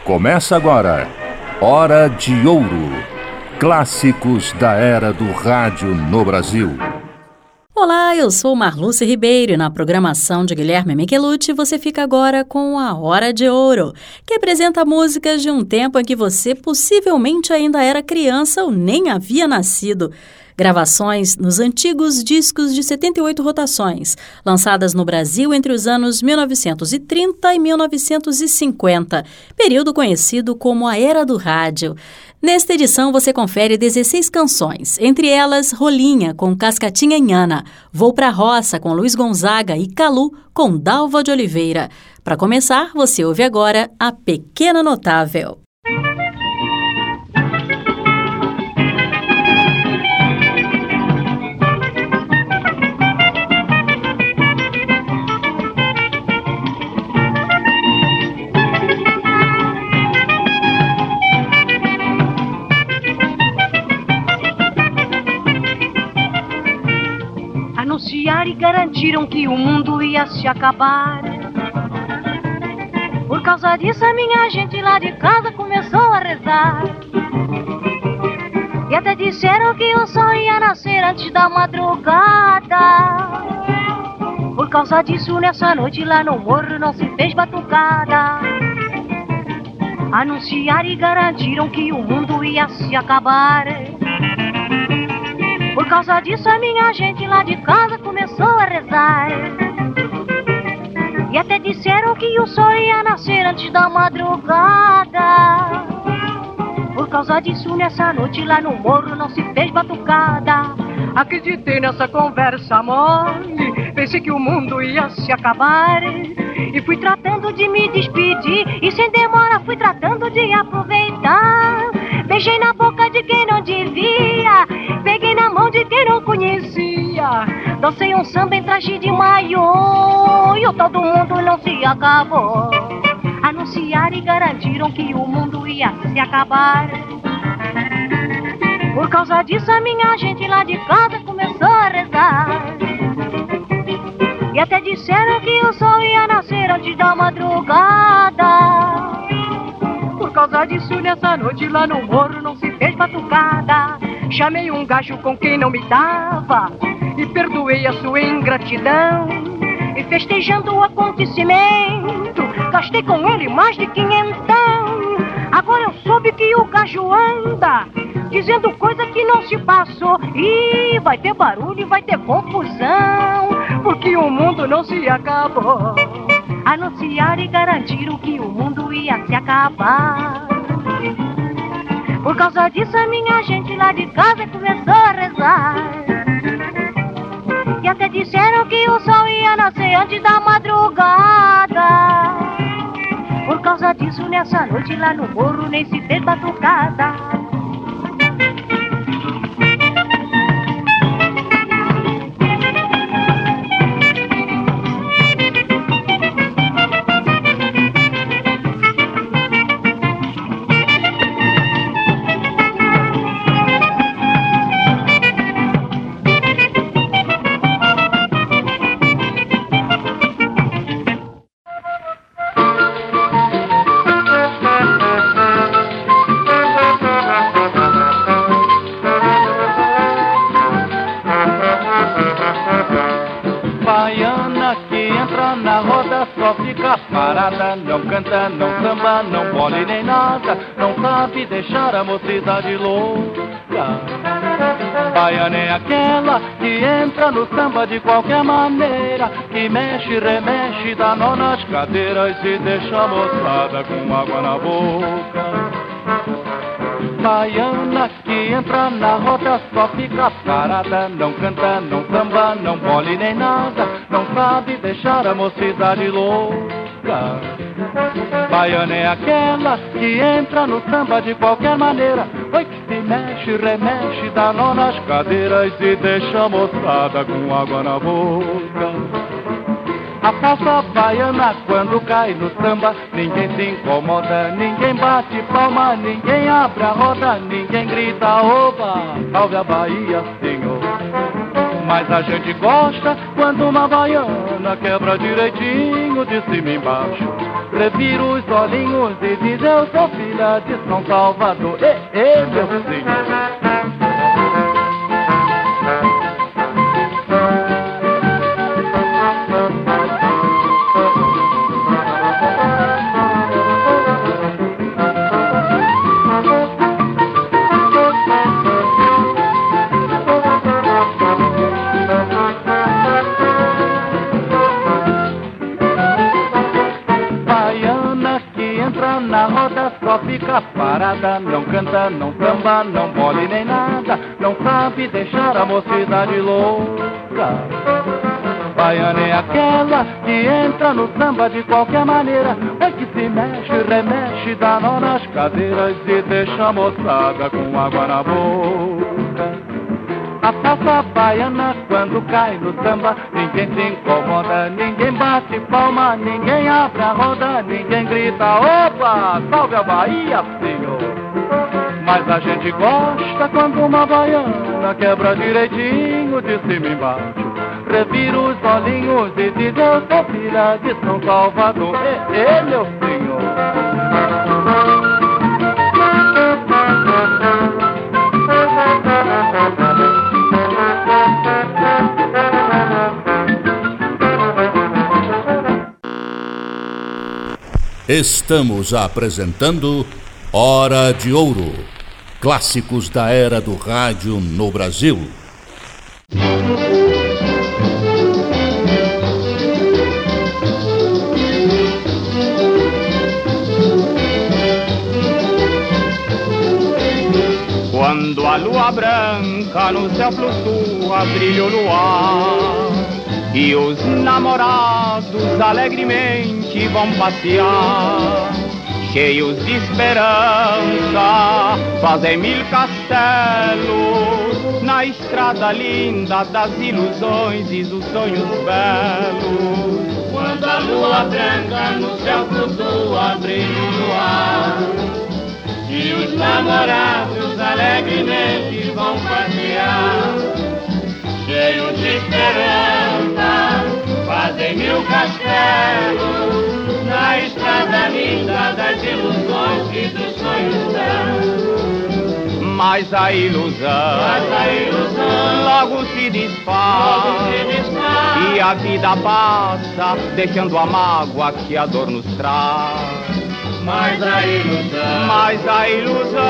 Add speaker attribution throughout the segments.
Speaker 1: Começa agora, Hora de Ouro. Clássicos da era do rádio no Brasil.
Speaker 2: Olá, eu sou Marluce Ribeiro e na programação de Guilherme Michelucci você fica agora com a Hora de Ouro, que apresenta músicas de um tempo em que você possivelmente ainda era criança ou nem havia nascido. Gravações nos antigos discos de 78 rotações, lançadas no Brasil entre os anos 1930 e 1950, período conhecido como a Era do Rádio. Nesta edição você confere 16 canções, entre elas Rolinha, com Cascatinha Inhana, Vou Pra Roça, com Luiz Gonzaga e Calu, com Dalva de Oliveira. Para começar, você ouve agora A Pequena Notável.
Speaker 3: Anunciaram e garantiram que o mundo ia se acabar. Por causa disso a minha gente lá de casa começou a rezar. E até disseram que o sol ia nascer antes da madrugada. Por causa disso nessa noite lá no morro não se fez batucada. Anunciaram e garantiram que o mundo ia se acabar. Por causa disso a minha gente lá de casa começou a rezar. E até disseram que o sol ia nascer antes da madrugada. Por causa disso nessa noite lá no morro não se fez batucada. Acreditei nessa conversa mole, pensei que o mundo ia se acabar. E fui tratando de me despedir, e sem demora fui tratando de aproveitar. Beijei na boca de quem não devia, peguei na mão de quem não conhecia. Dancei um samba em traje de maiô, e o tal do mundo não se acabou. Anunciaram e garantiram que o mundo ia se acabar. Por causa disso a minha gente lá de casa começou a rezar. E até disseram que o sol ia nascer antes da madrugada. Por causa disso nessa noite lá no morro não se fez batucada. Chamei um gajo com quem não me dava e perdoei a sua ingratidão. E festejando o acontecimento gastei com ele mais de quinhentão. Agora eu soube que o gajo anda dizendo coisa que não se passou. E vai ter barulho e vai ter confusão, porque o mundo não se acabou. Anunciaram e garantiram que o mundo ia se acabar. Por causa disso a minha gente lá de casa começou a rezar. E até disseram que o sol ia nascer antes da madrugada. Por causa disso nessa noite lá no morro nem se fez batucada.
Speaker 4: Não canta, não samba, não bole nem nada, não sabe deixar a mocidade louca. Baiana é aquela que entra no samba de qualquer maneira, que mexe, remexe, dá nó nas cadeiras e deixa a moçada com água na boca. Baiana que entra na roda só fica parada, não canta, não samba, não bole nem nada, não sabe deixar a mocidade louca. Baiana é aquela que entra no samba de qualquer maneira, oi, que se mexe, remexe, dá nó nas cadeiras e deixa a moçada com água na boca. A falsa baiana quando cai no samba, ninguém se incomoda, ninguém bate palma, ninguém abre a roda, ninguém grita oba, salve a Bahia, senhor. Mas a gente gosta quando uma baiana quebra direitinho de cima e embaixo. reviro os olhinhos e diz: eu sou filha de São Salvador. Meu senhor. Só fica parada, não canta, não samba, não bole nem nada, não sabe deixar a mocidade louca. Baiana é aquela que entra no samba de qualquer maneira, é que se mexe, remexe, dá nó nas cadeiras e deixa a moçada com água na boca. A passa baiana quando cai no samba, ninguém se incomoda, ninguém bate palma, ninguém abre a roda, ninguém grita: opa, salve a Bahia, senhor. Mas a gente gosta quando uma baiana quebra direitinho de cima e embaixo, revira os olhinhos e diz: eu sou filha de São Salvador. Meu senhor.
Speaker 1: Estamos apresentando Hora de Ouro, clássicos da era do rádio no Brasil.
Speaker 5: Quando a lua branca no céu flutua, brilha o luar e os namorados alegremente vão passear, cheios de esperança, fazem 1000 castelos na estrada linda das ilusões e dos sonhos belos. Quando a lua branca no céu flutua, brilha o luar e os namorados alegremente vão passear, cheios de esperança, fazem 1000 castelos na estrada linda das ilusões e dos sonhos belos. Mas a ilusão logo se desfaz, e a vida passa, deixando a mágoa que a dor nos traz. Mas a ilusão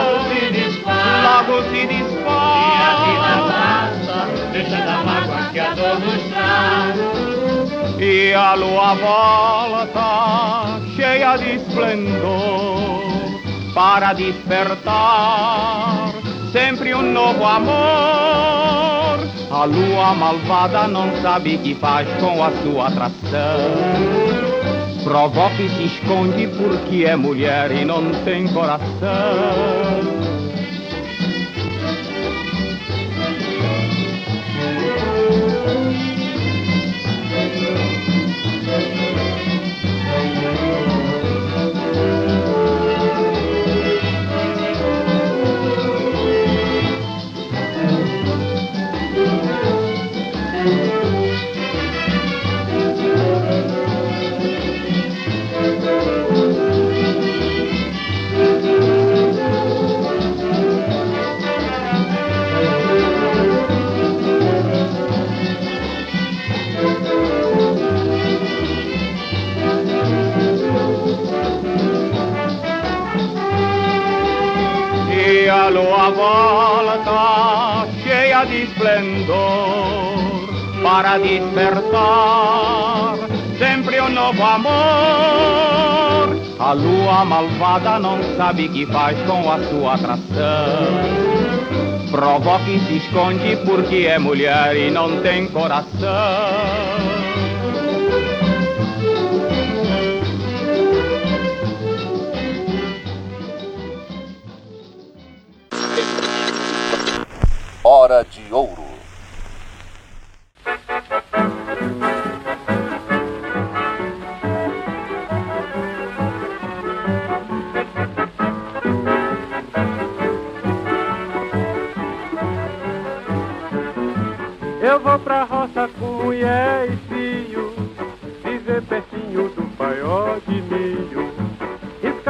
Speaker 5: logo se desfaz, e a vida passa, deixando a mágoa que a dor nos traz. E a lua volta cheia de esplendor para despertar sempre um novo amor. A lua malvada não sabe que faz com a sua atração, provoca e se esconde porque é mulher e não tem coração. A lua volta cheia de esplendor para despertar sempre um novo amor. A lua malvada não sabe que faz com a sua atração, provoca e se esconde porque é mulher e não tem coração.
Speaker 1: Hora de Ouro.
Speaker 6: Eu vou pra roça com mulher e filho, viver pertinho do paiol de mim.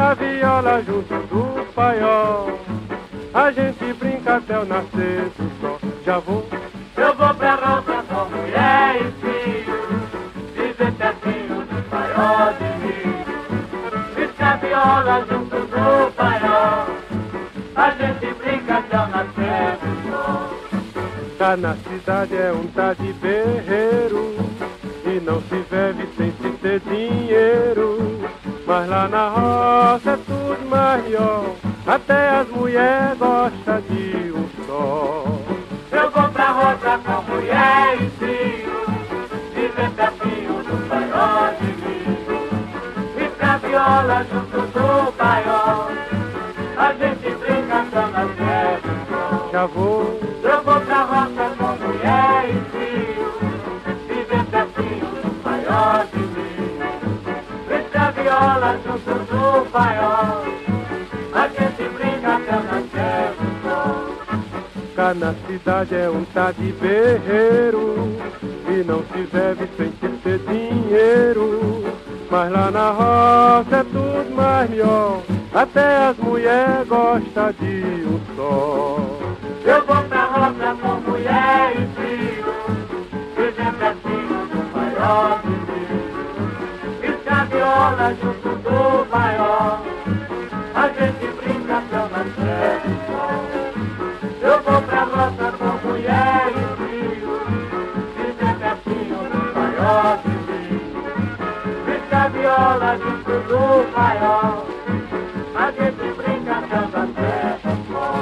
Speaker 6: a viola junto do paiol. A gente brinca até o nascer do sol. Já vou.
Speaker 5: Eu vou pra roça com mulher e filho, viver pertinho do paiol de milho. Pisca a viola junto do paiol. A gente brinca até o nascer do sol.
Speaker 6: Cá na cidade é um tá de berreiro, e não se vive sem se ter dinheiro. Mas lá na roça é tudo maior, até as mulheres gostam de um sol.
Speaker 5: Eu vou pra roça com mulher e filho, viver pertinho do paiol de milho. Pisca a viola junto do paiol. A gente brinca até o nascer do sol.
Speaker 6: Já vou.
Speaker 5: Eu vou pra roça com mulher e filho, viver pertinho do paiol de milho. Pisca a viola junto do paiol. A gente brinca até o nascer do sol.
Speaker 6: Cá na cidade é um tá de berreiro, e não se vive sem se ter dinheiro. Mas lá na roça é tudo mais melhor, até as mulheres gostam de um sol.
Speaker 5: Eu vou pra roça com mulher e filho, viver pertinho do paiol de milho. Pisca a viola junto do paiol. A gente brinca até o nascer do sol. Eu vou pra roça com mulher e filho, viver pertinho do paiol de milho. Pisca a viola junto do paiol. A gente brinca até o nascer do sol.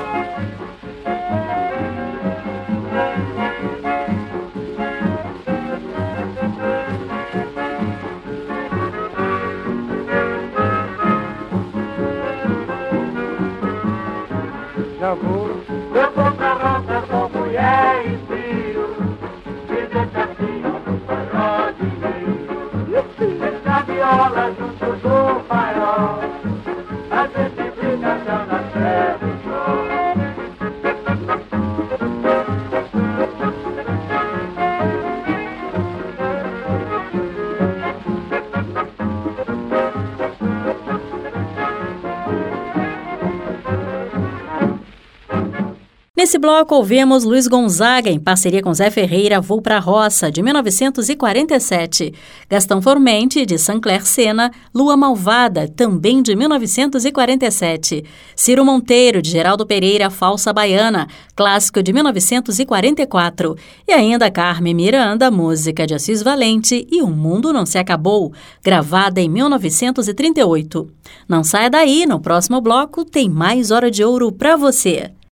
Speaker 6: Já vou.
Speaker 5: Eu vou pra roça com mulher e filho, viver pertinho do paiol de milho. Pisca a viola junto do paiol. A gente brinca até o nascer do sol.
Speaker 2: Nesse bloco ouvimos Luiz Gonzaga, em parceria com Zé Ferreira, Vou pra Roça, de 1947. Gastão Formente, de Sancler Sena, Lua Malvada, também de 1947. Ciro Monteiro, de Geraldo Pereira, Falsa Baiana, clássico de 1944. E ainda Carmen Miranda, música de Assis Valente, e O Mundo Não Se Acabou, gravada em 1938. Não saia daí, no próximo bloco tem mais Hora de Ouro pra você.